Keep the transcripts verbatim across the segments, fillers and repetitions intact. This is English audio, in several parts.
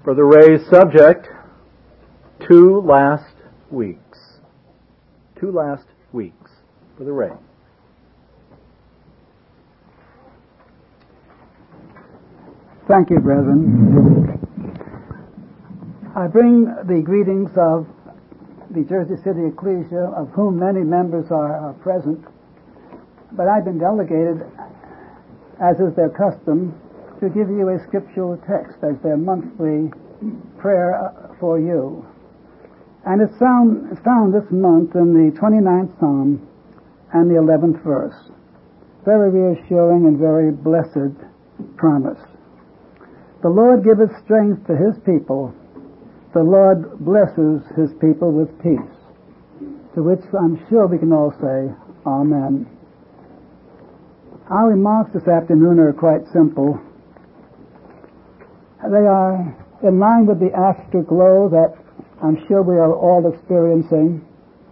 Brother Ray's subject, two last weeks. Two last weeks. Brother Ray. Thank you, brethren. I bring the greetings of the Jersey City Ecclesia, of whom many members are, are present, but I've been delegated, as is their custom, to give you a scriptural text as their monthly prayer for you. And it's found, it's found this month in the twenty-ninth Psalm and the eleventh verse. Very reassuring and very blessed promise. The Lord giveth strength to his people. The Lord blesses his people with peace. To which I'm sure we can all say, Amen. Our remarks this afternoon are quite simple. They are in line with the afterglow that I'm sure we are all experiencing.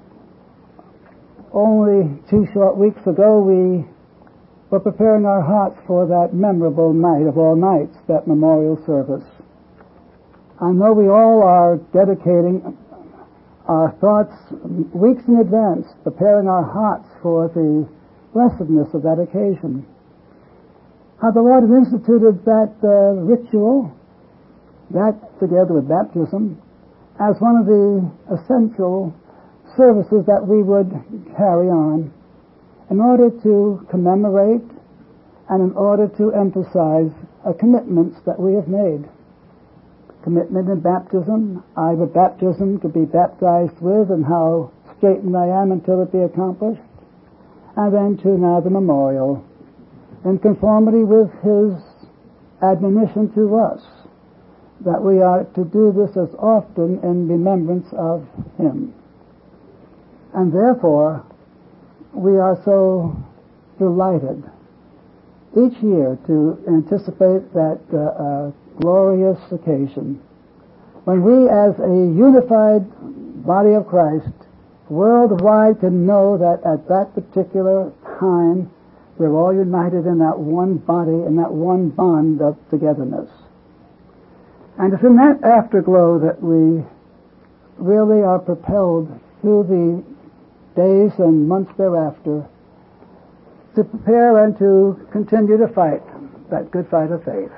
Only two short weeks ago we were preparing our hearts for that memorable night of all nights, that memorial service. I know we all are dedicating our thoughts weeks in advance, preparing our hearts for the blessedness of that occasion. How the Lord has instituted that uh, ritual, that together with baptism, as one of the essential services that we would carry on in order to commemorate and in order to emphasize uh, commitments that we have made. Commitment in baptism, I with baptism to be baptized with, and how straitened I am until it be accomplished. And then to now the memorial, in conformity with his admonition to us, that we are to do this as often in remembrance of him. And therefore, we are so delighted each year to anticipate that uh, uh, glorious occasion when we as a unified body of Christ worldwide can know that at that particular time we're all united in that one body, in that one bond of togetherness. And it's in that afterglow that we really are propelled through the days and months thereafter to prepare and to continue to fight that good fight of faith.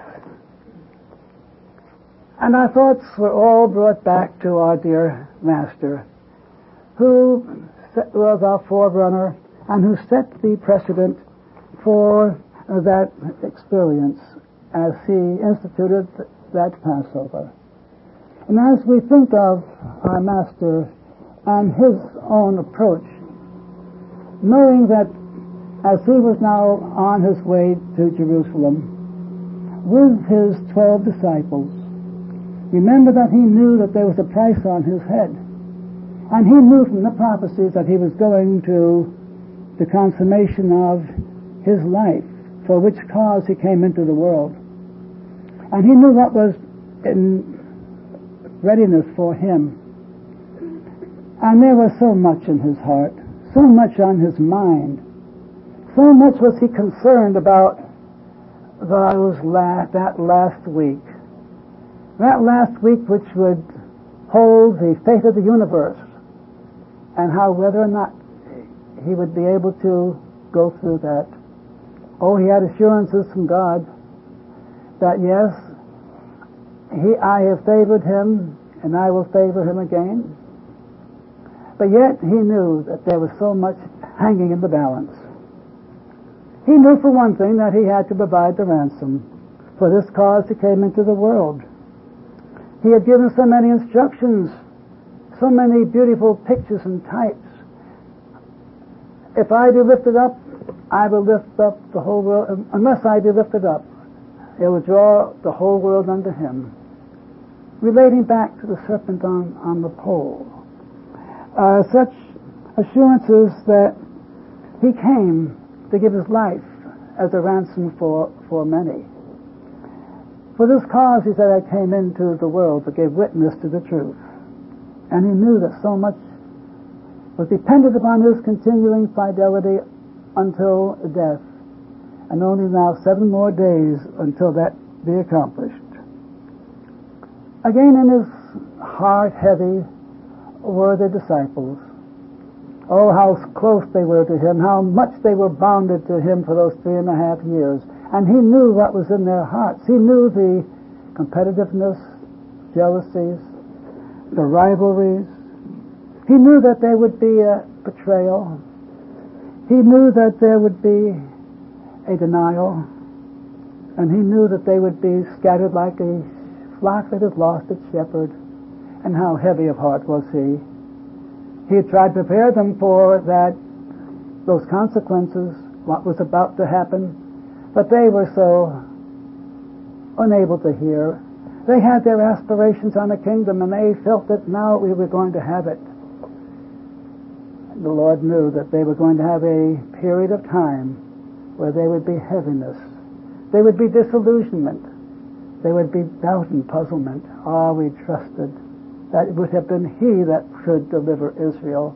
And our thoughts were all brought back to our dear Master, who was our forerunner and who set the precedent for that experience as he instituted that Passover. And as we think of our Master and his own approach, knowing that as he was now on his way to Jerusalem with his twelve disciples, remember that he knew that there was a price on his head. And he knew from the prophecies that he was going to the consummation of his life, for which cause he came into the world. And he knew what was in readiness for him. And there was so much in his heart, so much on his mind, so much was he concerned about those last, that last week. That last week which would hold the fate of the universe, and how whether or not he would be able to go through that. Oh, he had assurances from God that yes, he, I have favored him, and I will favor him again. But yet he knew that there was so much hanging in the balance. He knew for one thing that he had to provide the ransom. For this cause he came into the world. He had given so many instructions, so many beautiful pictures and types. If I be lifted up, I will lift up the whole world. Unless I be lifted up, it will draw the whole world unto him. Relating back to the serpent on, on the pole. Uh, such assurances that he came to give his life as a ransom for, for many. For this cause, he said, I came into the world to give witness to the truth. And he knew that so much was dependent upon his continuing fidelity until death. And only now seven more days until that be accomplished. Again, in his heart heavy were the disciples. Oh, how close they were to him, how much they were bounded to him for those three and a half years. And he knew what was in their hearts. He knew the competitiveness, jealousies, the rivalries. He knew that there would be a betrayal. He knew that there would be a denial. And he knew that they would be scattered like a flock that has lost its shepherd. And how heavy of heart was he. He had tried to prepare them for that, those consequences, what was about to happen, but they were so unable to hear. They had their aspirations on the kingdom, and they felt that now we were going to have it. The Lord knew that they were going to have a period of time where there would be heaviness. There would be disillusionment. There would be doubt and puzzlement. Ah, we trusted that it would have been He that should deliver Israel.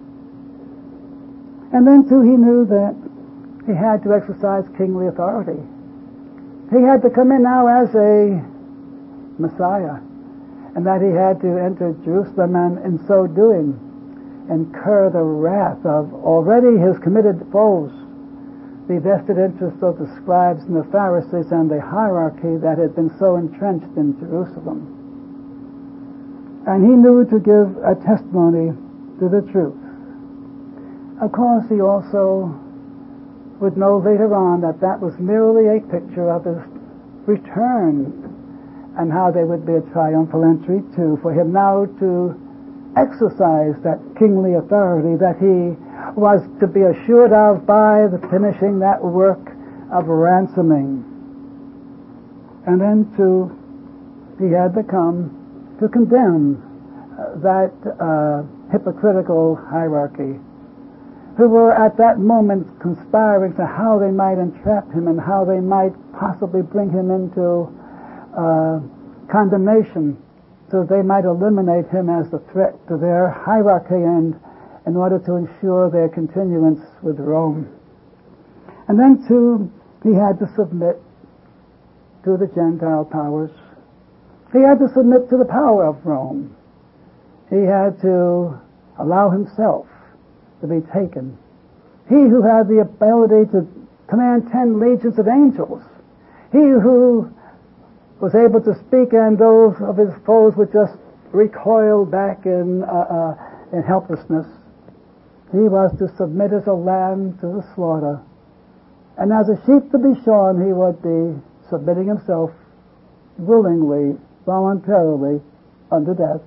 And then, too, he knew that he had to exercise kingly authority. He had to come in now as a Messiah, and that he had to enter Jerusalem and, in so doing, incur the wrath of already his committed foes, the vested interests of the scribes and the Pharisees and the hierarchy that had been so entrenched in Jerusalem. And he knew to give a testimony to the truth. Of course, he also would know later on that that was merely a picture of his return, and how there would be a triumphal entry too, for him now to exercise that kingly authority that he was to be assured of by the finishing that work of ransoming. And then too, he had to come to condemn uh, that uh, hypocritical hierarchy, who were at that moment conspiring to how they might entrap him and how they might possibly bring him into uh, condemnation, so they might eliminate him as the threat to their hierarchy and in order to ensure their continuance with Rome. And then too, he had to submit to the Gentile powers. He had to submit to the power of Rome. He had to allow himself to be taken. He who had the ability to command ten legions of angels. He who was able to speak and those of his foes would just recoil back in, uh, uh, in helplessness. He was to submit as a lamb to the slaughter. And as a sheep to be shorn, he would be submitting himself willingly, voluntarily, unto death.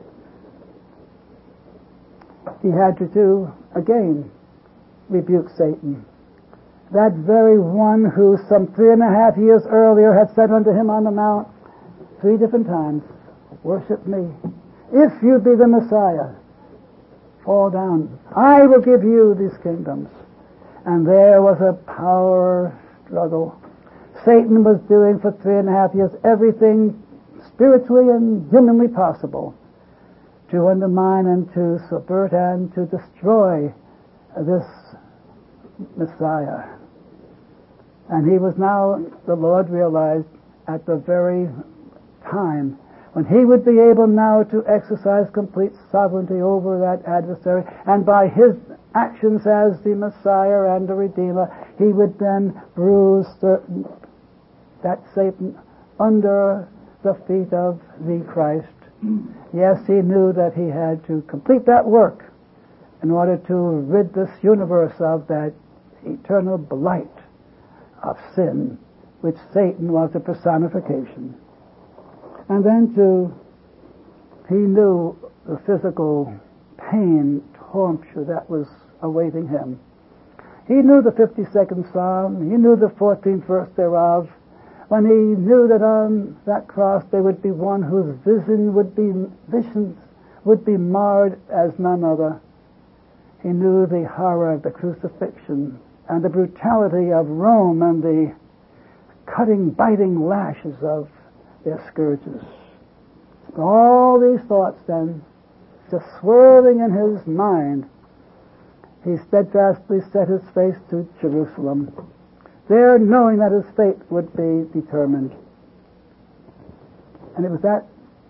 He had to do, again, rebuke Satan. That very one who some three and a half years earlier had said unto him on the mount three different times, "Worship me. If you be the Messiah, fall down. I will give you these kingdoms." And there was a power struggle. Satan was doing for three and a half years everything spiritually and humanly possible to undermine and to subvert and to destroy this Messiah. And he was now, the Lord realized, at the very time when he would be able now to exercise complete sovereignty over that adversary, and by his actions as the Messiah and the Redeemer, he would then bruise certain, that Satan under the feet of the Christ. Yes, he knew that he had to complete that work in order to rid this universe of that eternal blight of sin, which Satan was the personification. And then, too, he knew the physical pain, torture that was awaiting him. He knew the fifty-second Psalm. He knew the fourteenth verse thereof, when he knew that on that cross there would be one whose vision would be visions would be marred as none other. He knew the horror of the crucifixion and the brutality of Rome and the cutting, biting lashes of their scourges. All these thoughts then, just swirling in his mind, he steadfastly set his face to Jerusalem, there knowing that his fate would be determined. And it was that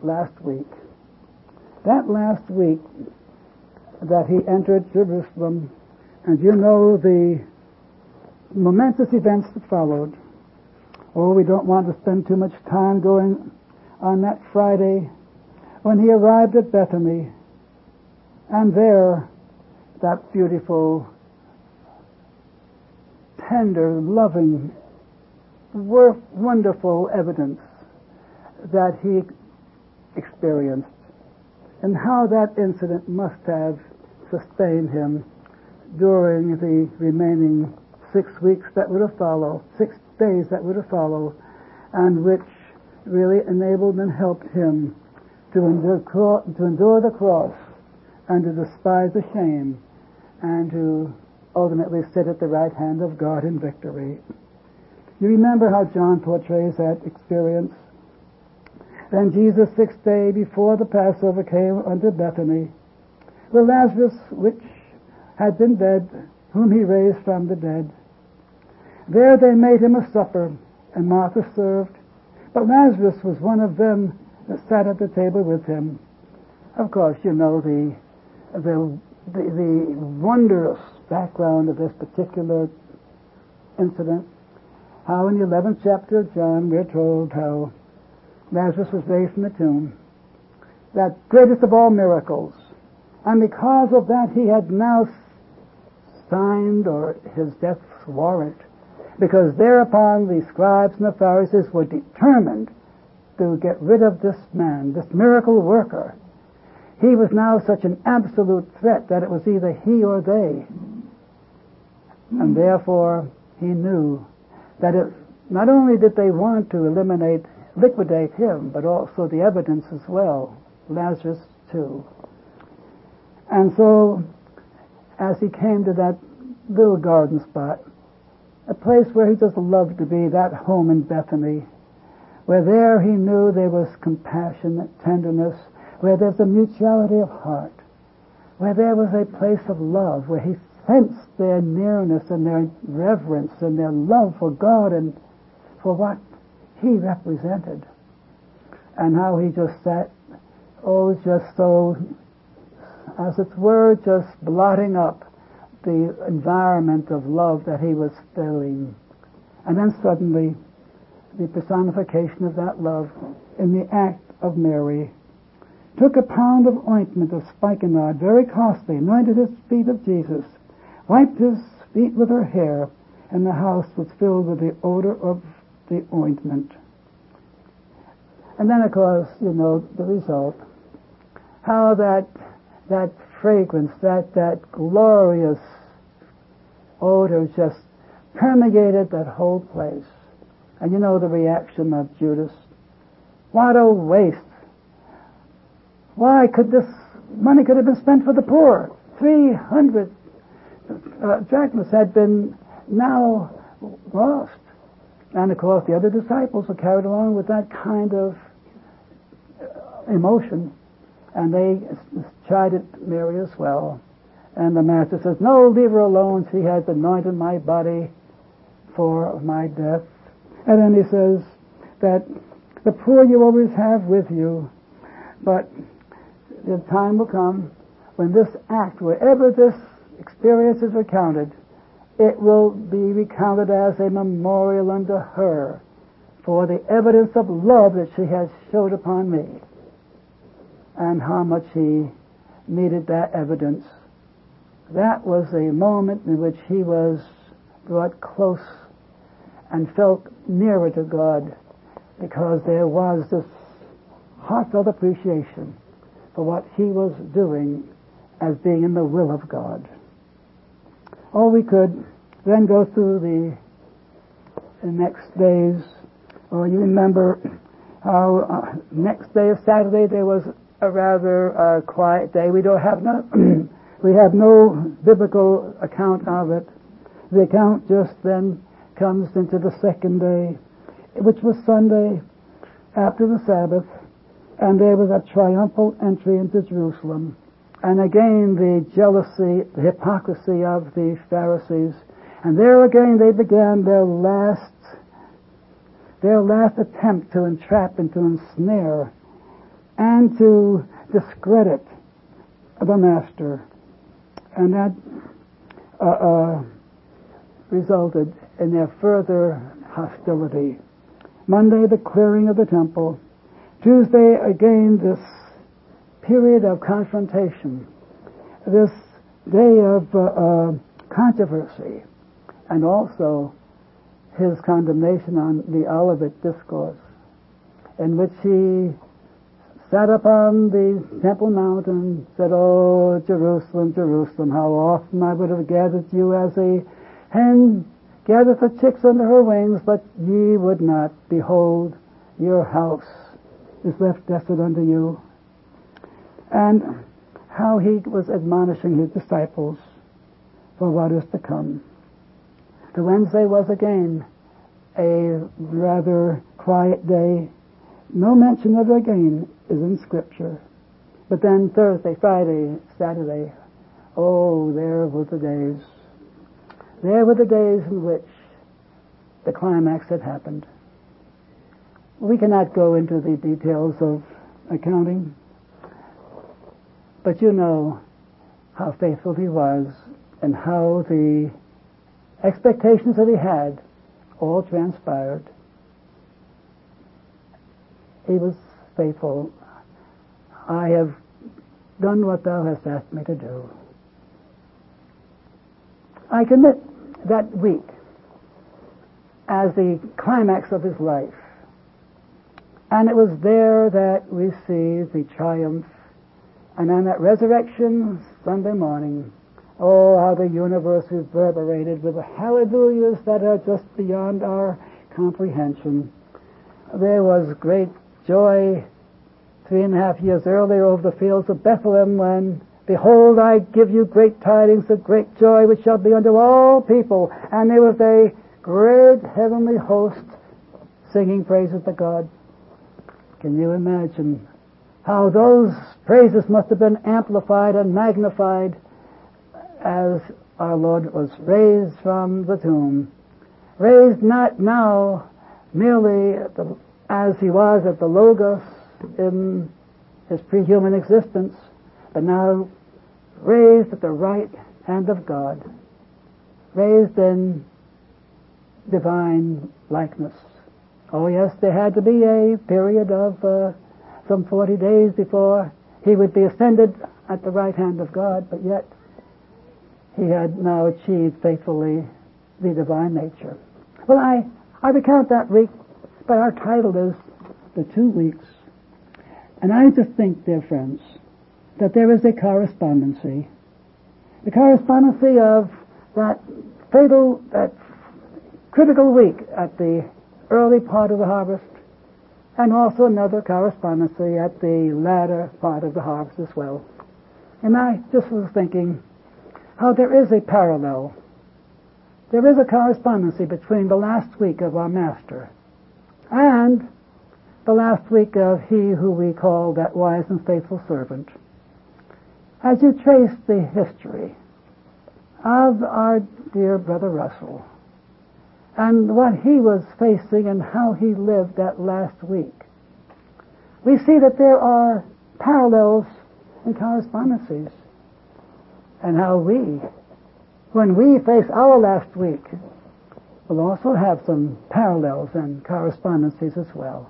last week. That last week that he entered Jerusalem, and you know the momentous events that followed. Oh, we don't want to spend too much time going on that Friday when he arrived at Bethany, and there that beautiful, tender, loving, wonderful evidence that he experienced, and how that incident must have sustained him during the remaining six weeks that would have followed, six days that would have followed, and which really enabled and helped him to endure, to endure the cross and to despise the shame and to ultimately sit at the right hand of God in victory. You remember how John portrays that experience? Then Jesus, sixth day before the Passover, came unto Bethany, where Lazarus, which had been dead, whom he raised from the dead. There they made him a supper, and Martha served, but Lazarus was one of them that sat at the table with him. Of course, you know the the the, the wondrous background of this particular incident. How in the eleventh chapter of John we're told how Lazarus was raised from the tomb, that greatest of all miracles. And because of that, he had now signed or his death's warrant, because thereupon the scribes and the Pharisees were determined to get rid of this man, this miracle worker. He was now such an absolute threat that it was either he or they. And therefore, he knew that it, not only did they want to eliminate, liquidate him, but also the evidence as well, Lazarus too. And so, as he came to that little garden spot, a place where he just loved to be, that home in Bethany, where there he knew there was compassion, tenderness, where there's a mutuality of heart, where there was a place of love, where he sensed their nearness and their reverence and their love for God and for what he represented. And how he just sat, oh, just so, as it were, just blotting up the environment of love that he was filling. And then suddenly, the personification of that love in the act of Mary took a pound of ointment of spikenard, very costly, anointed his feet of Jesus, wiped his feet with her hair, and the house was filled with the odor of the ointment. And then, of course, you know the result. How that that fragrance, that that glorious odor just permeated that whole place. And you know the reaction of Judas. What a waste. Why could this money could have been spent for the poor? Three hundred uh, drachmas had been now lost. And of course the other disciples were carried along with that kind of emotion. And they chided Mary as well. And the Master says, no, leave her alone. She has anointed my body for my death. And then he says that the poor you always have with you, but the time will come when this act, wherever this experience is recounted, it will be recounted as a memorial unto her for the evidence of love that she has showed upon me, and how much he needed that evidence. That was a moment in which he was brought close and felt nearer to God, because there was this heartfelt appreciation for what he was doing as being in the will of God. Or we could then go through the, the next days. Or you remember how uh, next day of Saturday there was a rather uh, quiet day. We don't have no we have no biblical account of it. The account just then comes into the second day, which was Sunday after the Sabbath, and there was a triumphal entry into Jerusalem. And again the jealousy, the hypocrisy of the Pharisees, and there again they began their last their last attempt to entrap and to ensnare and to discredit the Master. And that uh, uh, resulted in their further hostility. Monday, the clearing of the temple. Tuesday, again, this period of confrontation, this day of uh, uh, controversy, and also his condemnation on the Olivet Discourse, in which he sat upon the Temple Mount and said, "Oh, Jerusalem, Jerusalem, how often I would have gathered you as a hen gathereth the chicks under her wings, but ye would not. Behold, your house is left desolate unto you." And how he was admonishing his disciples for what is to come. The Wednesday was again a rather quiet day. No mention of it again is in Scripture. But then Thursday, Friday, Saturday, oh, there were the days. There were the days in which the climax had happened. We cannot go into the details of accounting, but you know how faithful he was and how the expectations that he had all transpired. He was faithful. I have done what thou hast asked me to do. I commit that week as the climax of his life. And it was there that we see the triumph. And on that resurrection Sunday morning, oh, how the universe reverberated with the hallelujahs that are just beyond our comprehension. There was great joy three and a half years earlier over the fields of Bethlehem when, "Behold, I give you great tidings of great joy, which shall be unto all people." And there was a great heavenly host singing praises to God. Can you imagine how those praises must have been amplified and magnified as our Lord was raised from the tomb? Raised not now merely at the, as he was at the Logos in his pre-human existence, but now raised at the right hand of God, raised in divine likeness. Oh yes, there had to be a period of uh, some forty days before he would be ascended at the right hand of God, but yet he had now achieved faithfully the divine nature. Well, I, I recount that week, but our title is The Two Weeks. And I just think, dear friends, that there is a correspondency. The correspondency of that fatal, that critical week at the early part of the harvest, and also another correspondency at the latter part of the harvest as well. And I just was thinking how there is a parallel. There is a correspondency between the last week of our Master and the last week of he who we call that wise and faithful servant. As you trace the history of our dear Brother Russell and what he was facing and how he lived that last week, we see that there are parallels and correspondencies, and how we, when we face our last week, will also have some parallels and correspondencies as well.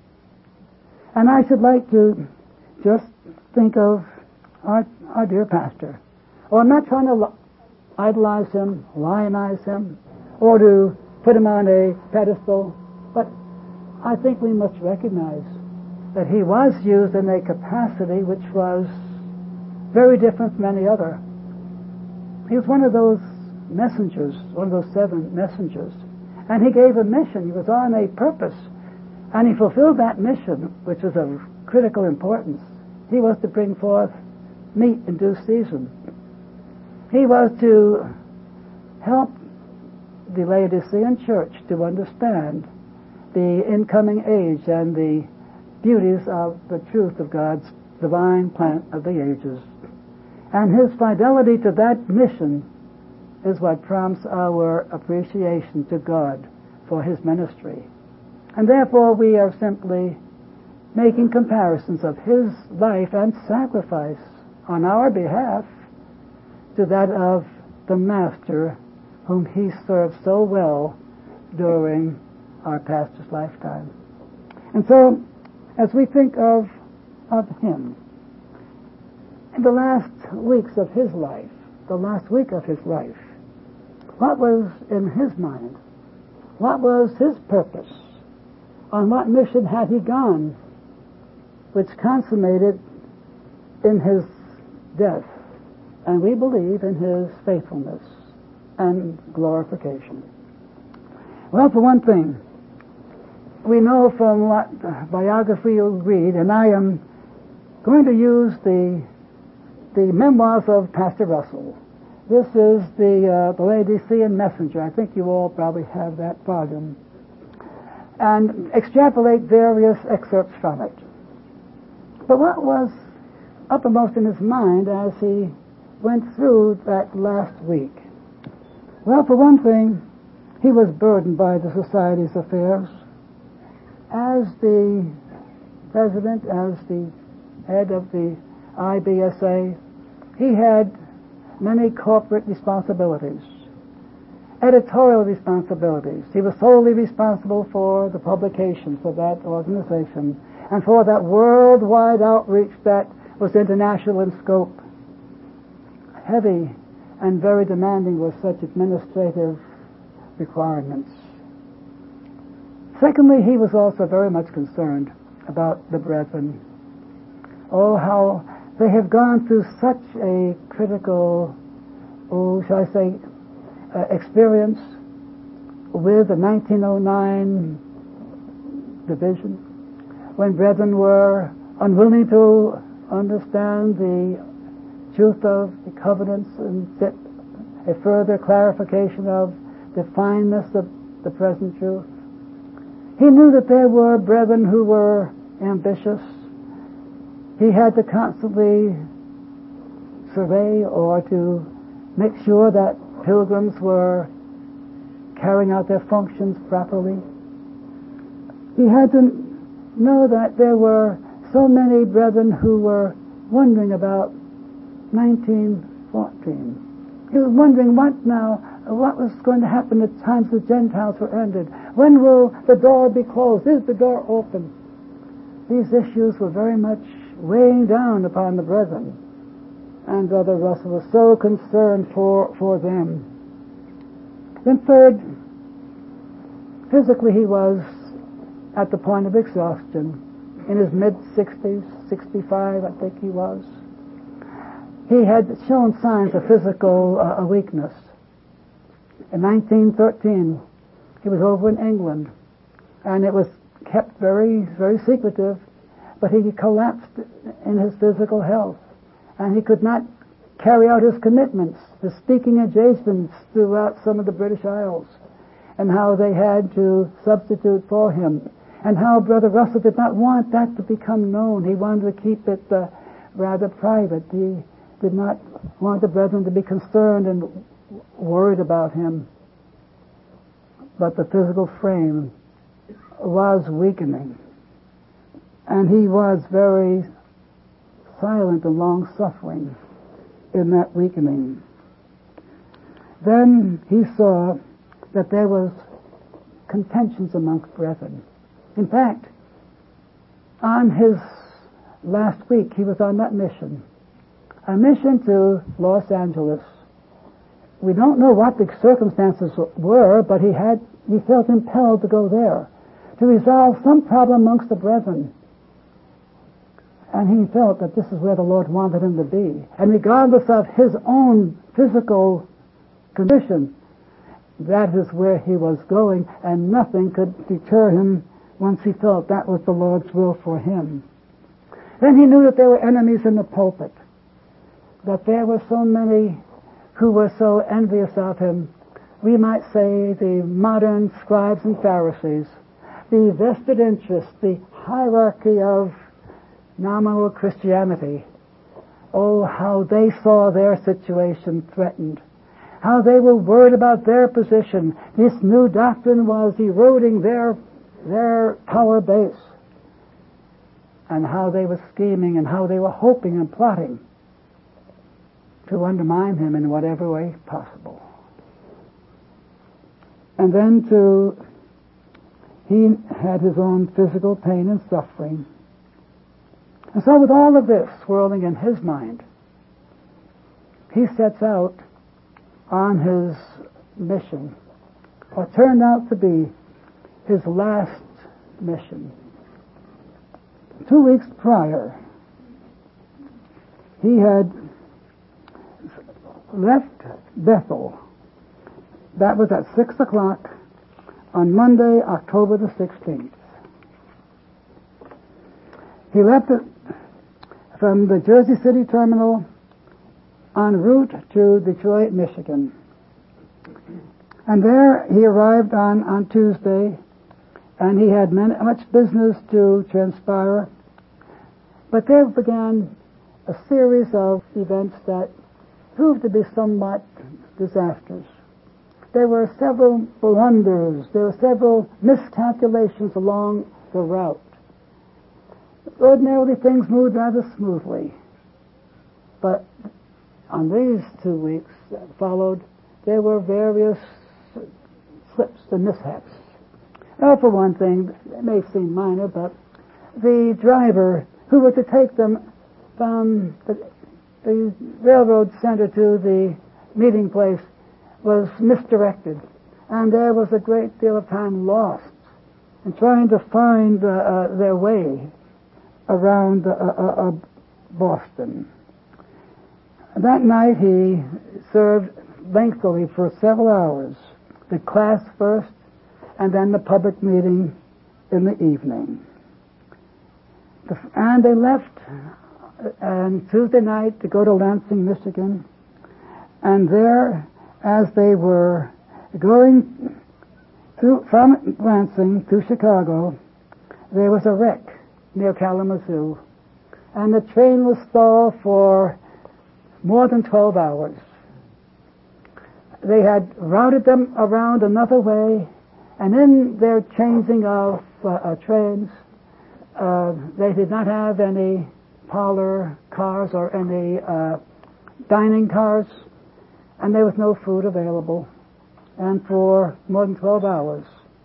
And I should like to just think of our, our dear pastor. Oh, I'm not trying to idolize him, lionize him, or to put him on a pedestal, but I think we must recognize that he was used in a capacity which was very different from any other. He was one of those messengers, one of those seven messengers, and he gave a mission. He was on a purpose, and he fulfilled that mission, which was of critical importance. He was to bring forth meat in due season. He was to help the Laodicean church to understand the incoming age and the beauties of the truth of God's divine plan of the ages. And his fidelity to that mission is what prompts our appreciation to God for his ministry. And therefore we are simply making comparisons of his life and sacrifice on our behalf to that of the Master whom he served so well during our pastor's lifetime. And so, as we think of, of him, in the last weeks of his life, the last week of his life, what was in his mind? What was his purpose? On what mission had he gone, which consummated in his death, and we believe in his faithfulness and glorification? Well, for one thing, we know from what biography you read, and I am going to use the the memoirs of Pastor Russell. This is the uh, the Laodicean Messenger. I think you all probably have that volume, and extrapolate various excerpts from it. But what was uppermost in his mind as he went through that last week? Well, for one thing, he was burdened by the Society's affairs. As the president, as the head of the I B S A, he had many corporate responsibilities, editorial responsibilities. He was solely responsible for the publications of that organization and for that worldwide outreach that was international in scope. Heavy and very demanding were such administrative requirements. Secondly, he was also very much concerned about the brethren. Oh, how they have gone through such a critical, oh, shall I say, uh, experience with the nineteen oh nine division, when brethren were unwilling to understand the truth of the covenants and get a further clarification of the fineness of the present truth. He knew that there were brethren who were ambitious. He had to constantly survey or to make sure that pilgrims were carrying out their functions properly. He had to know that there were so many brethren who were wondering about nineteen fourteen. He was wondering what now, what was going to happen at times the Gentiles were ended. When will the door be closed? Is the door open? These issues were very much weighing down upon the brethren, and Brother Russell was so concerned for, for them. Then third, physically he was at the point of exhaustion. In his mid-sixties, sixty-five I think he was. He had shown signs of physical uh, weakness. In nineteen thirteen, he was over in England, and it was kept very, very secretive, but he collapsed in his physical health, and he could not carry out his commitments, the speaking engagements throughout some of the British Isles, and how they had to substitute for him, and how Brother Russell did not want that to become known. He wanted to keep it uh, rather private. He did not want the brethren to be concerned and worried about him. But the physical frame was weakening, and he was very silent and long-suffering in that weakening. Then he saw that there was contentions amongst brethren. In fact, on his last week, he was on that mission, a mission to Los Angeles. We don't know what the circumstances were, but he had he felt impelled to go there to resolve some problem amongst the brethren. And he felt that this is where the Lord wanted him to be. And regardless of his own physical condition, that is where he was going, and nothing could deter him once he felt that was the Lord's will for him. Then he knew that there were enemies in the pulpit, that there were so many who were so envious of him. We might say the modern scribes and Pharisees, the vested interest, the hierarchy of nominal Christianity. Oh, how they saw their situation threatened. How they were worried about their position. This new doctrine was eroding their, their power base. and how they were scheming and how they were hoping and plotting to undermine him in whatever way possible. And then to, he had his own physical pain and suffering. And so with all of this swirling in his mind, he sets out on his mission, what turned out to be his last mission. Two weeks prior, he had left Bethel. That was at six o'clock on Monday, October the sixteenth. He left it from the Jersey City terminal en route to Detroit, Michigan. And there he arrived on, on Tuesday, and he had many, much business to transpire. But there began a series of events that proved to be somewhat disastrous. There were several blunders, there were several miscalculations along the route. Ordinarily things moved rather smoothly, but on these two weeks that followed, there were various slips and mishaps. Well, for one thing, it may seem minor, but the driver who was to take them from the, the railroad center to the meeting place was misdirected, and there was a great deal of time lost in trying to find uh, uh, their way around uh, uh, uh, Boston. That night he served lengthily for several hours, the class first, and then the public meeting in the evening. The, and they left on Tuesday night to go to Lansing, Michigan, and there, as they were going through, from Lansing to Chicago, there was a wreck near Kalamazoo, and the train was stalled for more than twelve hours. They had routed them around another way, and in their changing of uh, uh, trains, uh, they did not have any parlor cars or any uh, dining cars, and there was no food available. And for more than twelve hours,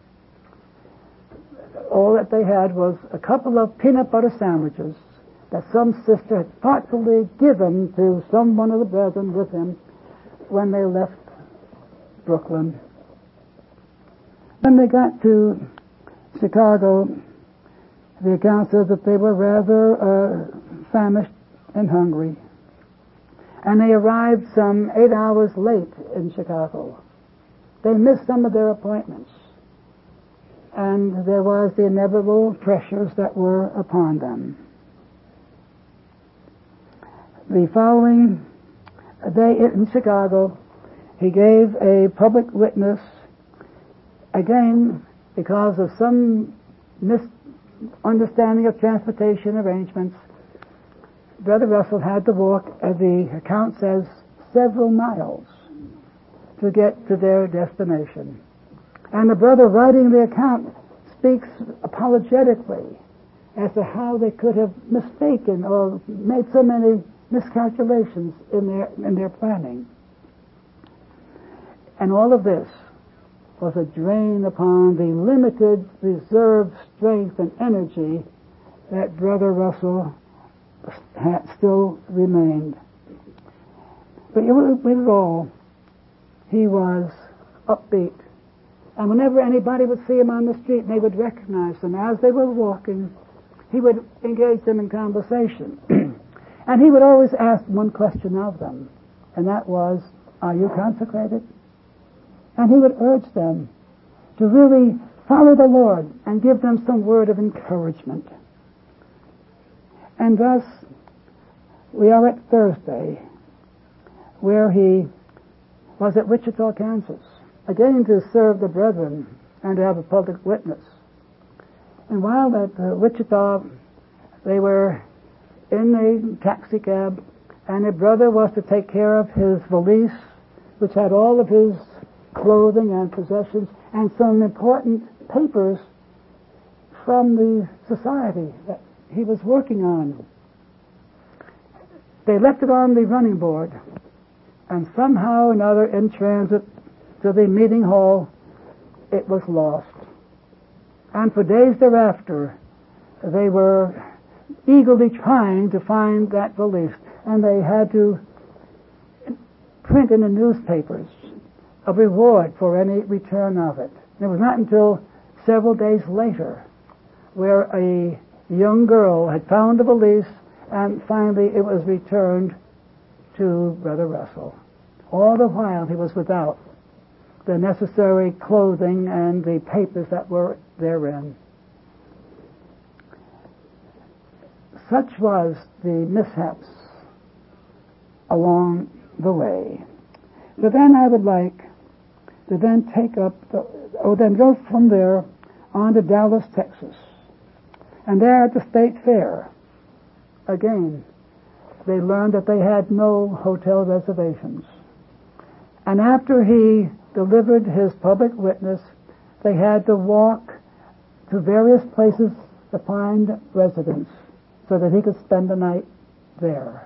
all that they had was a couple of peanut butter sandwiches that some sister had thoughtfully given to some one of the brethren with him when they left Brooklyn. When they got to Chicago, the account says that they were rather uh, famished and hungry. And they arrived some eight hours late in Chicago. They missed some of their appointments. And there was the inevitable pressures that were upon them. The following day in Chicago, he gave a public witness, again, because of some misunderstanding of transportation arrangements. Brother Russell had to walk, as the account says, several miles to get to their destination. And the brother writing the account speaks apologetically as to how they could have mistaken or made so many miscalculations in their in their planning. And all of this was a drain upon the limited reserve strength and energy that Brother Russell had still remained. But with it all, he was upbeat. And whenever anybody would see him on the street, they would recognize him. As they were walking, he would engage them in conversation. And he would always ask one question of them, and that was, are you consecrated? And he would urge them to really follow the Lord and give them some word of encouragement. And thus, we are at Thursday, where he was at Wichita, Kansas, again to serve the brethren and to have a public witness. And while at uh, Wichita, they were in a taxi cab, and a brother was to take care of his valise, which had all of his clothing and possessions and some important papers from the society that he was working on. They left it on the running board, and somehow or another in transit to the meeting hall, it was lost. And for days thereafter, they were eagerly trying to find that valise, and they had to print in the newspapers a reward for any return of it. And it was not until several days later where a young girl had found the valise, and finally it was returned to Brother Russell. All the while he was without the necessary clothing and the papers that were therein. Such was the mishaps along the way. So then I would like to then take up, the, or then go from there on to Dallas, Texas. And there at the State Fair, again, they learned that they had no hotel reservations. And after he delivered his public witness, they had to walk to various places to find residence so that he could spend the night there.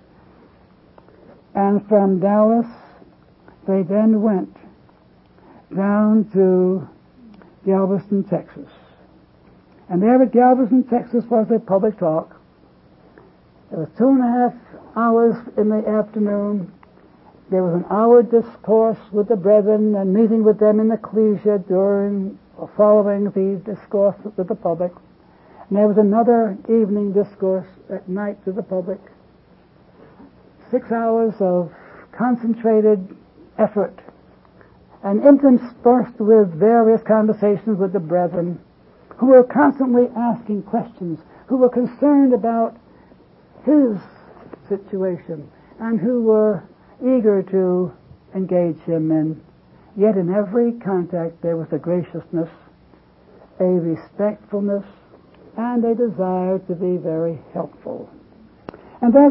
And from Dallas, they then went down to Galveston, Texas. And there at Galveston, Texas was a public talk. It was two and a half hours in the afternoon. There was an hour discourse with the brethren and meeting with them in the ecclesia during or following the discourse with the public. And there was another evening discourse at night to the public. Six hours of concentrated effort and interspersed with various conversations with the brethren who were constantly asking questions, who were concerned about his situation and who were eager to engage him, and yet in every contact there was a graciousness, a respectfulness, and a desire to be very helpful. And thus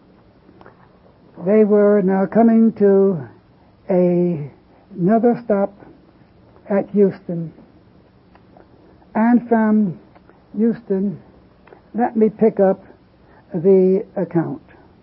they were now coming to a, another stop at Houston. And from Houston, let me pick up the account.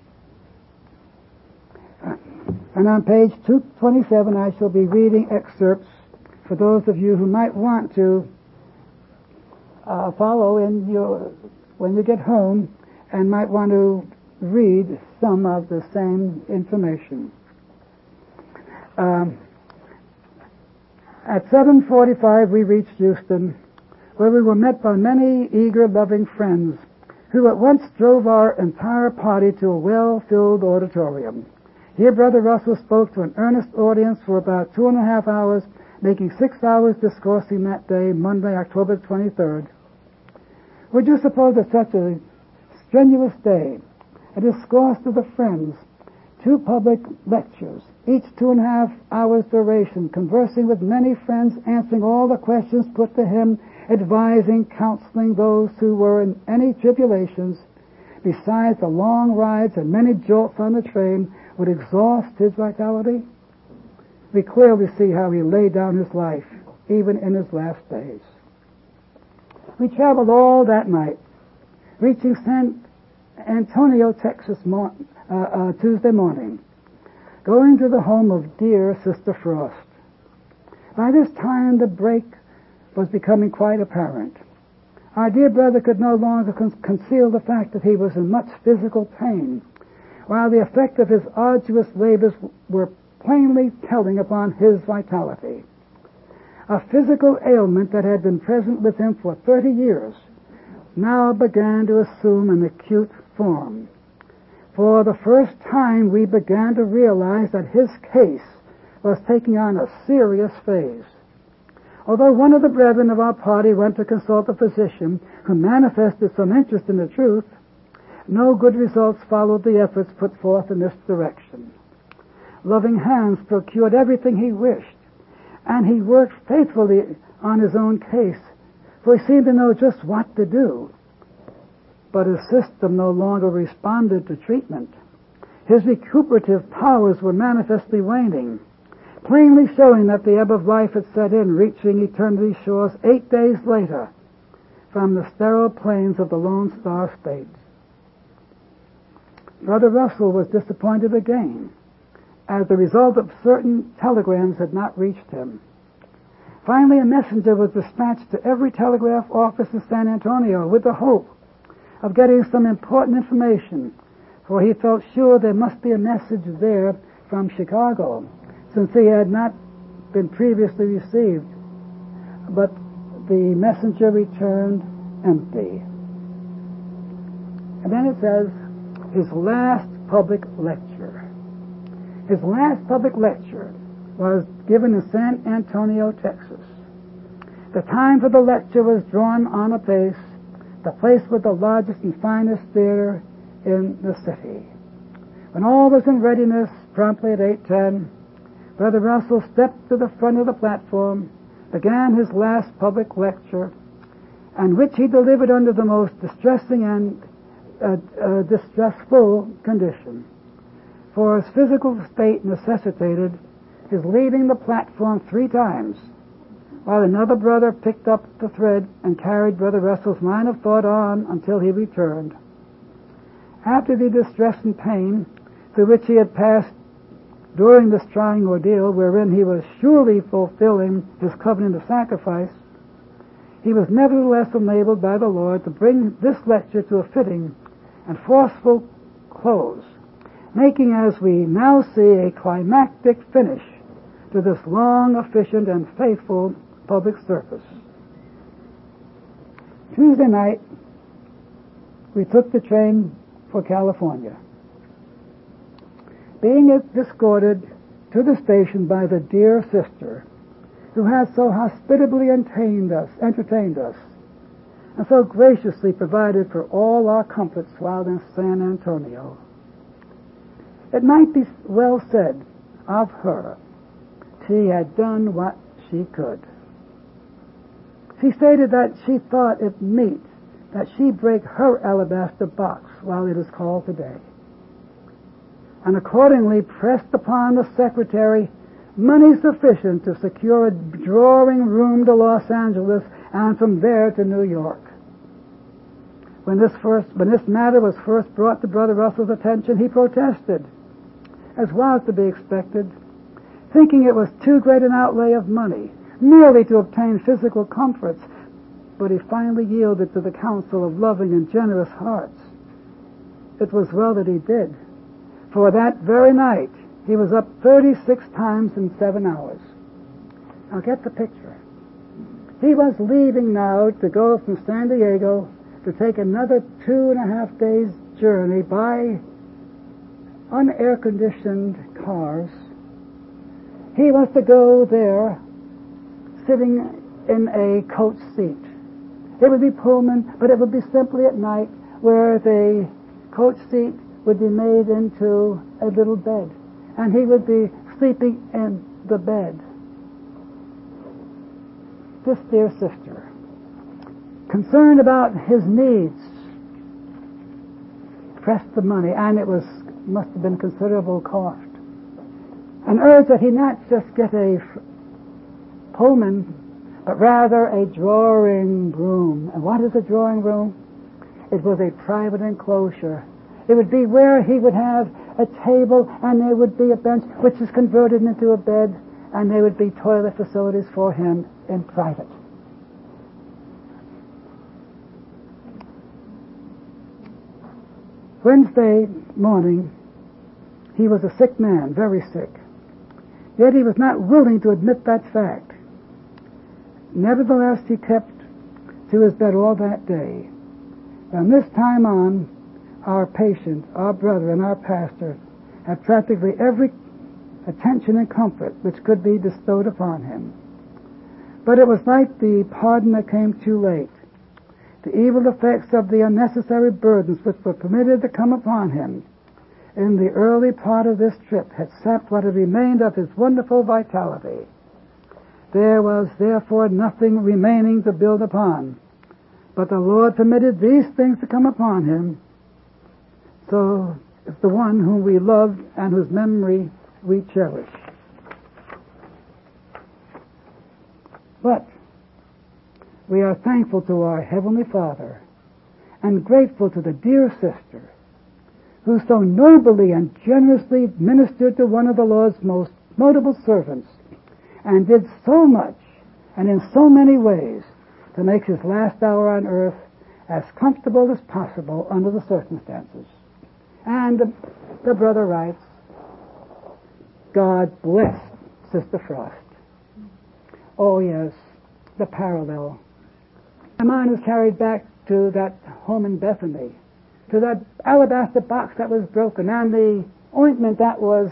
And on page two twenty-seven, I shall be reading excerpts for those of you who might want to uh, follow in your, when you get home, and might want to read some of the same information. Um, at seven forty-five, we reached Houston, where we were met by many eager, loving friends who at once drove our entire party to a well-filled auditorium. Here Brother Russell spoke to an earnest audience for about two and a half hours, making six hours discoursing that day, Monday, October twenty-third. Would you suppose that such a strenuous day, a discourse to the friends, two public lectures, each two and a half hours duration, conversing with many friends, answering all the questions put to him, advising, counseling those who were in any tribulations, besides the long rides and many jolts on the train, would exhaust his vitality? We clearly see how he laid down his life, even in his last days. We traveled all that night, reaching San Antonio, Texas, mor- uh, uh, Tuesday morning, going to the home of dear Sister Frost. By this time, the break was becoming quite apparent. Our dear brother could no longer con- conceal the fact that he was in much physical pain, while the effect of his arduous labors were plainly telling upon his vitality. A physical ailment that had been present with him for thirty years now began to assume an acute form. For the first time we began to realize that his case was taking on a serious phase. Although one of the brethren of our party went to consult a physician who manifested some interest in the truth, no good results followed the efforts put forth in this direction. Loving hands procured everything he wished, and he worked faithfully on his own case, for he seemed to know just what to do. But his system no longer responded to treatment. His recuperative powers were manifestly waning, plainly showing that the ebb of life had set in, reaching eternity's shores eight days later, from the sterile plains of the Lone Star State. Brother Russell was disappointed again, as the result of certain telegrams had not reached him. Finally, a messenger was dispatched to every telegraph office in San Antonio with the hope of getting some important information, for he felt sure there must be a message there from Chicago, since he had not been previously received. But the messenger returned empty. And then it says, his last public lecture. His last public lecture was given in San Antonio, Texas. The time for the lecture was drawn on apace, the place with the largest and finest theater in the city. When all was in readiness, promptly at eight ten, Brother Russell stepped to the front of the platform, began his last public lecture, and which he delivered under the most distressing and uh, uh, distressful condition. For his physical state necessitated his leaving the platform three times, while another brother picked up the thread and carried Brother Russell's line of thought on until he returned. After the distress and pain through which he had passed during this trying ordeal, wherein he was surely fulfilling his covenant of sacrifice, he was nevertheless enabled by the Lord to bring this lecture to a fitting and forceful close, making, as we now see, a climactic finish to this long, efficient, and faithful public service. Tuesday night, we took the train for California, being escorted to the station by the dear sister who had so hospitably entertained us, entertained us, and so graciously provided for all our comforts while in San Antonio. It might be well said of her, she had done what she could. She stated that she thought it meet that she break her alabaster box while it is called today, and accordingly pressed upon the secretary money sufficient to secure a drawing room to Los Angeles and from there to New York. When this first, when this matter was first brought to Brother Russell's attention, he protested, as was to be expected, thinking it was too great an outlay of money, merely to obtain physical comforts, but he finally yielded to the counsel of loving and generous hearts. It was well that he did, for that very night he was up thirty-six times in seven hours. Now get the picture. He was leaving now to go from San Diego to take another two and a half days' journey by unair-conditioned cars. He was to go there sitting in a coach seat. It would be Pullman, but it would be simply at night, where the coach seat would be made into a little bed, and he would be sleeping in the bed. This dear sister, concerned about his needs, pressed the money, and it was must have been considerable cost, and urged that he not just get a Pullman, but rather a drawing room. And what is a drawing room? It was a private enclosure. It would be where he would have a table, and there would be a bench which is converted into a bed, and there would be toilet facilities for him in private. Wednesday morning, he was a sick man, very sick. Yet he was not willing to admit that fact. Nevertheless, he kept to his bed all that day. From this time on, our patient, our brother, and our pastor had practically every attention and comfort which could be bestowed upon him. But it was like the pardon that came too late. The evil effects of the unnecessary burdens which were permitted to come upon him in the early part of this trip had sapped what had remained of his wonderful vitality. There was therefore nothing remaining to build upon, but the Lord permitted these things to come upon him. So is the one whom we love and whose memory we cherish. But we are thankful to our Heavenly Father and grateful to the dear sister who so nobly and generously ministered to one of the Lord's most notable servants and did so much and in so many ways to make his last hour on earth as comfortable as possible under the circumstances. And the, the brother writes, God bless Sister Frost. Oh yes, the parallel. My mind is carried back to that home in Bethany, to that alabaster box that was broken, and the ointment that was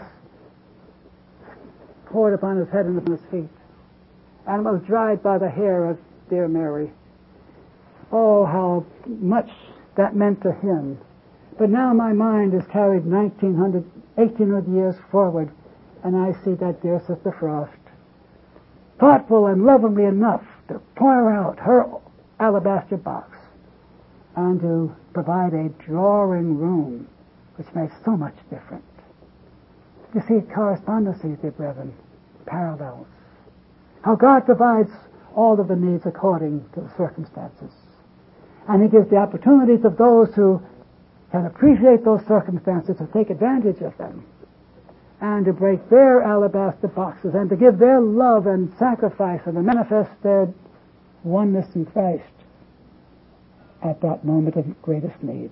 poured upon his head and upon his feet, and was dried by the hair of dear Mary. Oh, how much that meant to him. But now my mind is carried nineteen hundred, eighteen hundred years forward, and I see that dear Sister Frost, thoughtful and lovingly enough to pour out her alabaster box and to provide a drawing room, which makes so much difference. You see correspondences, dear brethren, parallels. How God provides all of the needs according to the circumstances. And he gives the opportunities of those who can appreciate those circumstances to take advantage of them and to break their alabaster boxes and to give their love and sacrifice and to manifest their oneness in Christ at that moment of greatest need.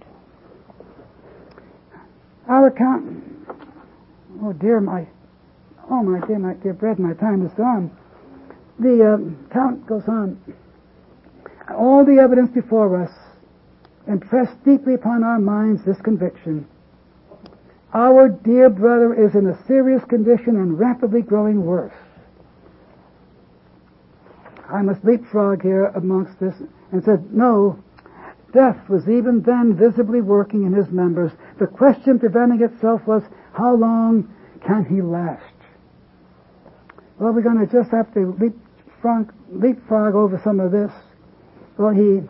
Our account, oh dear, my, oh my dear, my dear brethren, my time is gone. The um, count goes on. All the evidence before us impressed deeply upon our minds this conviction. Our dear brother is in a serious condition and rapidly growing worse. I must leapfrog here amongst this and said, no, death was even then visibly working in his members. The question preventing itself was, how long can he last? Well, we're going to just have to leapfrog, leapfrog over some of this. Well, he,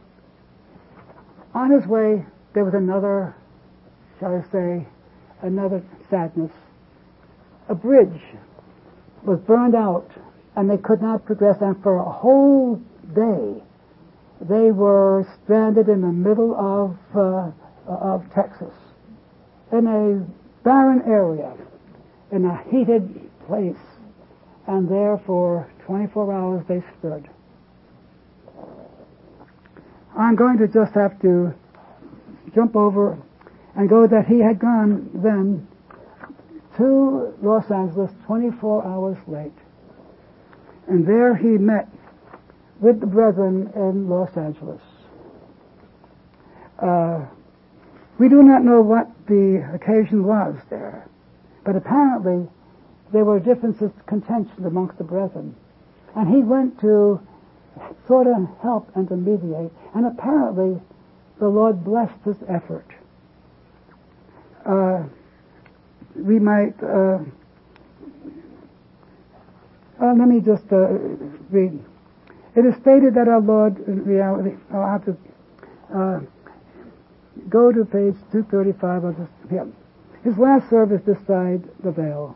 on his way, there was another, shall I say, another sadness. A bridge was burned out, and they could not progress, and for a whole day, they were stranded in the middle of uh, of Texas, in a barren area, in a heated place, and there for twenty-four hours they stood. I'm going to just have to jump over and go that he had gone then to Los Angeles twenty-four hours late. And there he met with the brethren in Los Angeles. Uh, we do not know what the occasion was there, but apparently there were differences, contentions amongst the brethren. And he went to sort of help and to mediate, and apparently the Lord blessed his effort. Uh, we might, uh, uh, let me just uh, read. It is stated that our Lord, in reality, I'll have to uh, go to page two thirty-five of this, yeah. His last service this side the veil.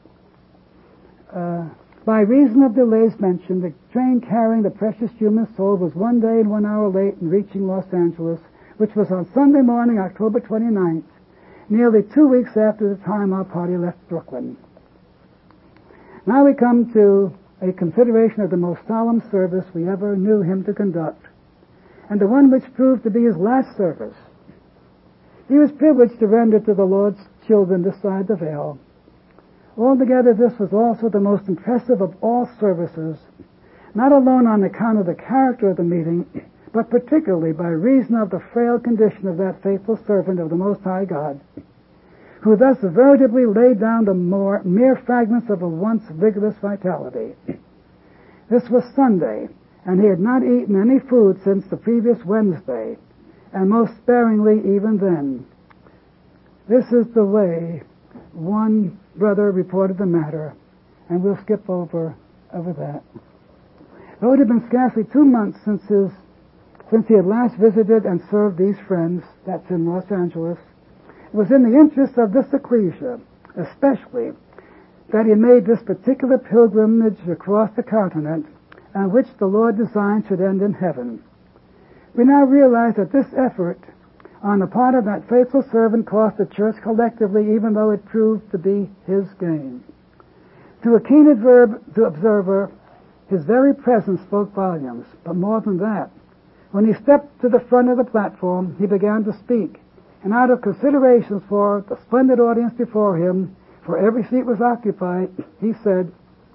Uh, by reason of delays mentioned, the train carrying the precious human soul was one day and one hour late in reaching Los Angeles, which was on Sunday morning, October twenty-ninth, nearly two weeks after the time our party left Brooklyn. Now we come to a consideration of the most solemn service we ever knew him to conduct, and the one which proved to be his last service. He was privileged to render to the Lord's children this side the veil. Altogether, this was also the most impressive of all services, not alone on account of the character of the meeting, but particularly by reason of the frail condition of that faithful servant of the Most High God, who thus veritably laid down the more mere fragments of a once vigorous vitality. This was Sunday, and he had not eaten any food since the previous Wednesday, and most sparingly even then. This is the way one brother reported the matter, and we'll skip over over that. Though it had been scarcely two months since his since he had last visited and served these friends, that's in Los Angeles, it was in the interest of this ecclesia, especially, that he made this particular pilgrimage across the continent and which the Lord designed should end in heaven. We now realize that this effort on the part of that faithful servant cost the church collectively, even though it proved to be his gain. To a keen observer, his very presence spoke volumes. But more than that, when he stepped to the front of the platform, he began to speak. And out of considerations for the splendid audience before him, for every seat was occupied, he said,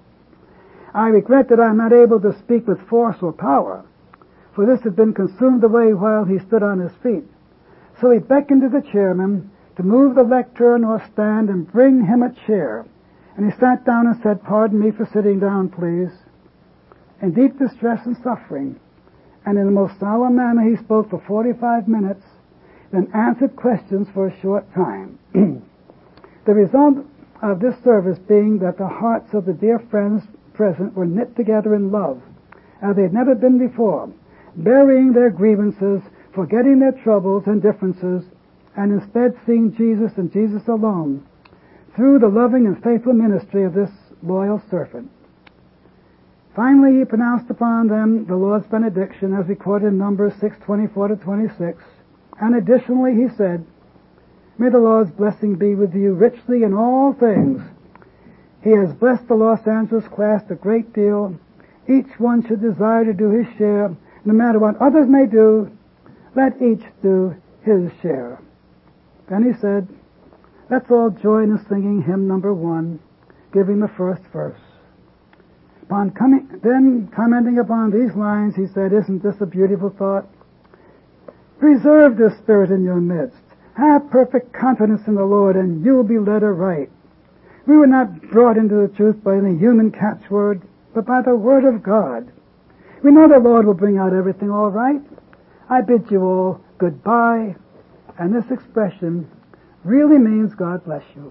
"I regret that I am not able to speak with force or power, for this had been consumed away while he stood on his feet." So he beckoned to the chairman to move the lectern or stand and bring him a chair. And he sat down and said, "Pardon me for sitting down, please." In deep distress and suffering, and in the most solemn manner, he spoke for forty-five minutes, then answered questions for a short time. The result of this service being that the hearts of the dear friends present were knit together in love, as they had never been before, burying their grievances, forgetting their troubles and differences, and instead seeing Jesus and Jesus alone, through the loving and faithful ministry of this loyal servant. Finally, he pronounced upon them the Lord's benediction, as recorded in Numbers six twenty-four to twenty-six, and additionally he said, "May the Lord's blessing be with you richly in all things. He has blessed the Los Angeles class a great deal. Each one should desire to do his share. No matter what others may do, let each do his share." Then he said, "Let's all join in singing hymn number one, giving the first verse." Upon coming, then commenting upon these lines, he said, "Isn't this a beautiful thought? Preserve this spirit in your midst. Have perfect confidence in the Lord, and you will be led aright. We were not brought into the truth by any human catchword, but by the Word of God. We know the Lord will bring out everything all right. I bid you all goodbye," and this expression really means God bless you.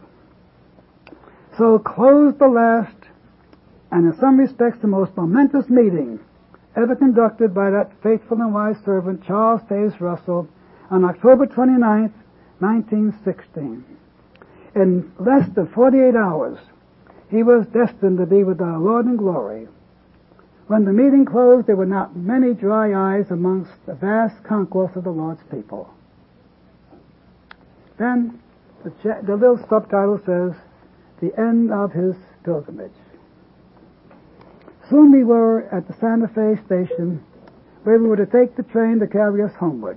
So closed the last, and in some respects the most momentous meeting ever conducted by that faithful and wise servant, Charles Taze Russell, on October twenty-ninth, nineteen sixteen. In less than forty-eight hours, he was destined to be with our Lord in glory. When the meeting closed, there were not many dry eyes amongst the vast concourse of the Lord's people. Then, the, cha- the little subtitle says, "The End of His Pilgrimage." Soon we were at the Santa Fe station, where we were to take the train to carry us homeward.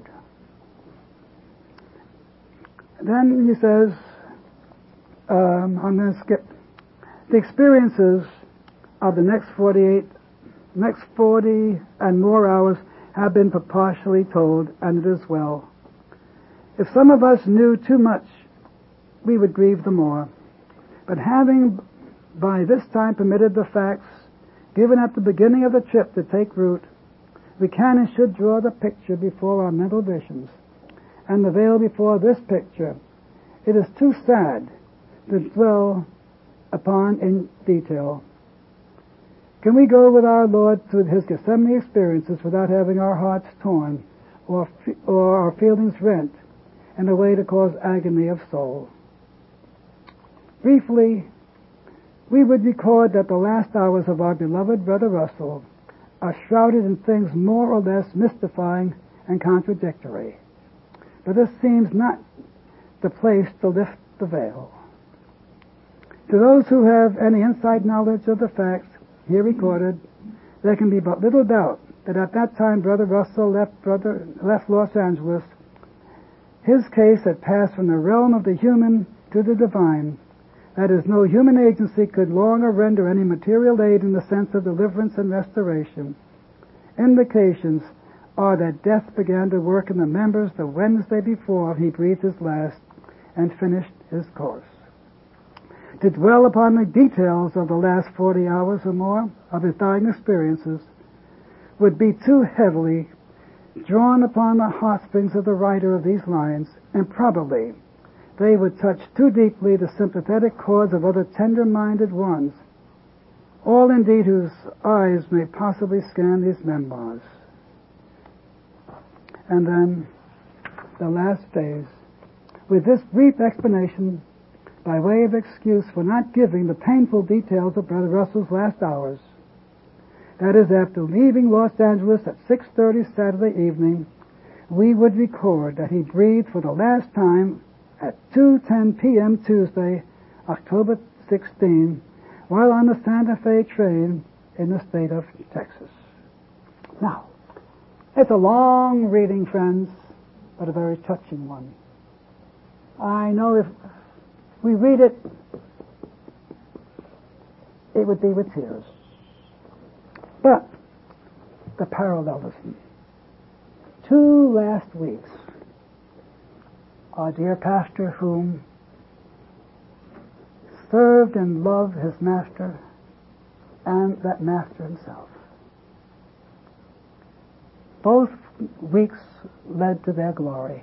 Then he says, um, I'm going to skip, the experiences of the next forty-eight, next forty and more hours have been partially told, and it is well. If some of us knew too much, we would grieve the more. But having by this time permitted the facts given at the beginning of the trip to take root, we can and should draw the picture before our mental visions, and the veil before this picture. It is too sad to dwell upon in detail. Can we go with our Lord through his Gethsemane experiences without having our hearts torn or, or our feelings rent in a way to cause agony of soul? Briefly, we would record that the last hours of our beloved Brother Russell are shrouded in things more or less mystifying and contradictory. But this seems not the place to lift the veil. To those who have any inside knowledge of the facts here recorded, there can be but little doubt that at that time Brother Russell left, brother, left Los Angeles. His case had passed from the realm of the human to the divine. That is, no human agency could longer render any material aid in the sense of deliverance and restoration. Indications are that death began to work in the members the Wednesday before he breathed his last and finished his course. To dwell upon the details of the last forty hours or more of his dying experiences would be too heavily drawn upon the heartstrings of the writer of these lines, and probably they would touch too deeply the sympathetic chords of other tender-minded ones, all indeed whose eyes may possibly scan these memoirs. And then, the last phase. With this brief explanation, by way of excuse for not giving the painful details of Brother Russell's last hours, that is, after leaving Los Angeles at six thirty Saturday evening, we would record that he breathed for the last time at two ten p.m. Tuesday, October sixteenth, while on the Santa Fe train in the state of Texas. Now, it's a long reading, friends, but a very touching one. I know if we read it, it would be with tears. But the parallelism. Two last weeks, our dear pastor, whom served and loved his master and that master himself. Both weeks led to their glory.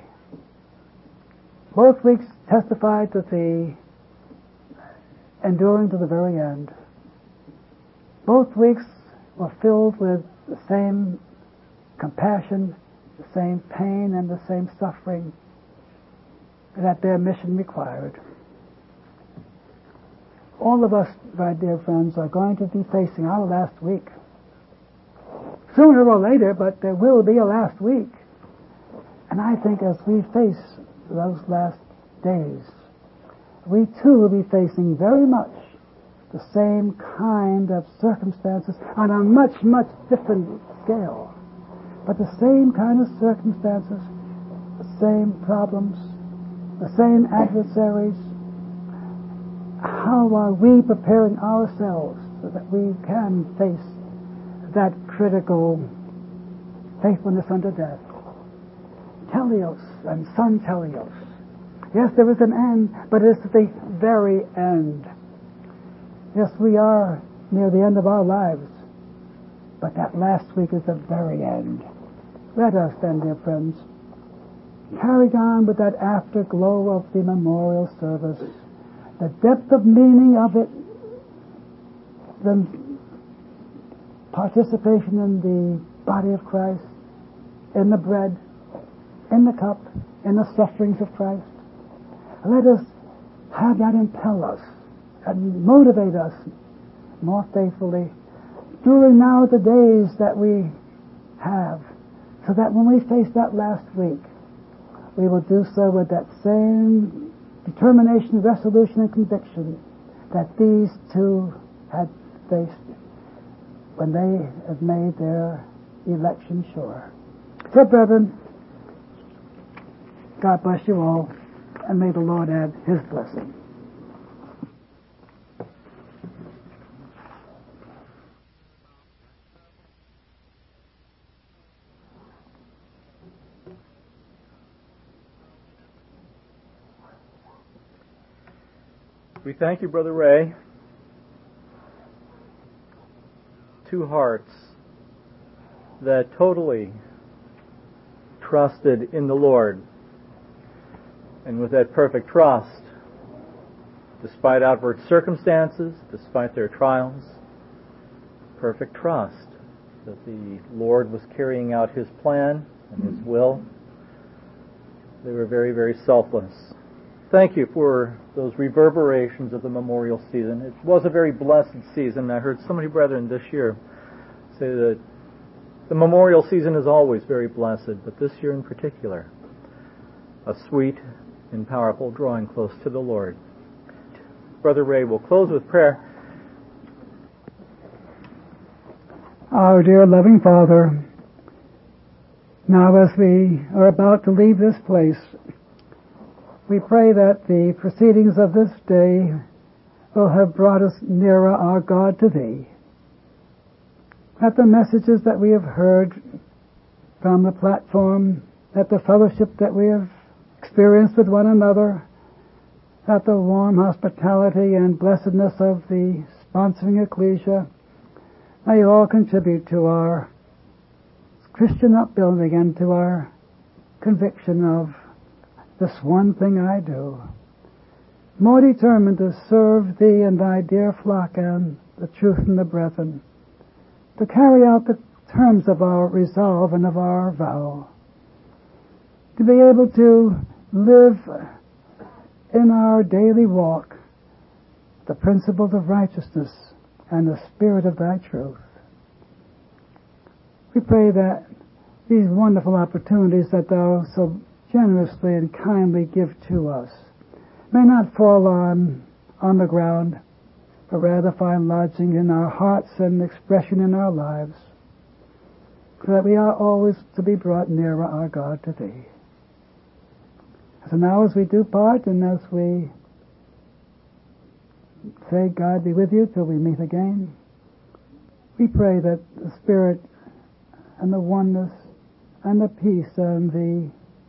Both weeks testified to the enduring to the very end. Both weeks were filled with the same compassion, the same pain, and the same suffering that their mission required. All of us, my dear friends, are going to be facing our last week. Sooner or later, but there will be a last week. And I think as we face those last days, we too will be facing very much the same kind of circumstances on a much, much different scale. But the same kind of circumstances, the same problems, the same adversaries. How are we preparing ourselves so that we can face that critical faithfulness unto death? Teleos and son teleos. Yes, there is an end, but it is the very end. Yes, we are near the end of our lives, but that last week is the very end. Let us then, dear friends, carry on with that afterglow of the memorial service, the depth of meaning of it, the participation in the body of Christ, in the bread, in the cup, in the sufferings of Christ. Let us have that impel us and motivate us more faithfully during now the days that we have, so that when we face that last week, we will do so with that same determination, resolution, and conviction that these two had faced when they have made their election sure. So, brethren, God bless you all, and may the Lord add His blessing. We thank you, Brother Ray. Two hearts that totally trusted in the Lord. And with that perfect trust, despite outward circumstances, despite their trials, perfect trust that the Lord was carrying out His plan and His will. They were very, very selfless. Thank you for those reverberations of the memorial season. It was a very blessed season. I heard so many brethren this year say that the memorial season is always very blessed, but this year in particular, a sweet and powerful drawing close to the Lord. Brother Ray will close with prayer. Our dear loving Father, now as we are about to leave this place, we pray that the proceedings of this day will have brought us nearer our God to Thee. That the messages that we have heard from the platform, that the fellowship that we have experienced with one another, that the warm hospitality and blessedness of the sponsoring ecclesia may all contribute to our Christian upbuilding and to our conviction of this one thing I do, more determined to serve Thee and Thy dear flock and the truth and the brethren, to carry out the terms of our resolve and of our vow, to be able to live in our daily walk the principles of righteousness and the spirit of Thy truth. We pray that these wonderful opportunities that Thou so generously and kindly give to us may not fall on, on the ground, but rather find lodging in our hearts and expression in our lives, so that we are always to be brought nearer our God to Thee. So now as we do part, and as we say, God be with you till we meet again, we pray that the Spirit and the oneness and the peace and the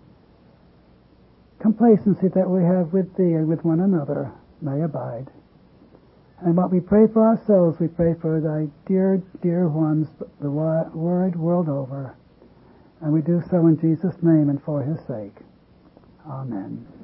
complacency that we have with Thee and with one another may abide. And what we pray for ourselves, we pray for Thy dear, dear ones, the wide world over. And we do so in Jesus' name and for His sake. Amen.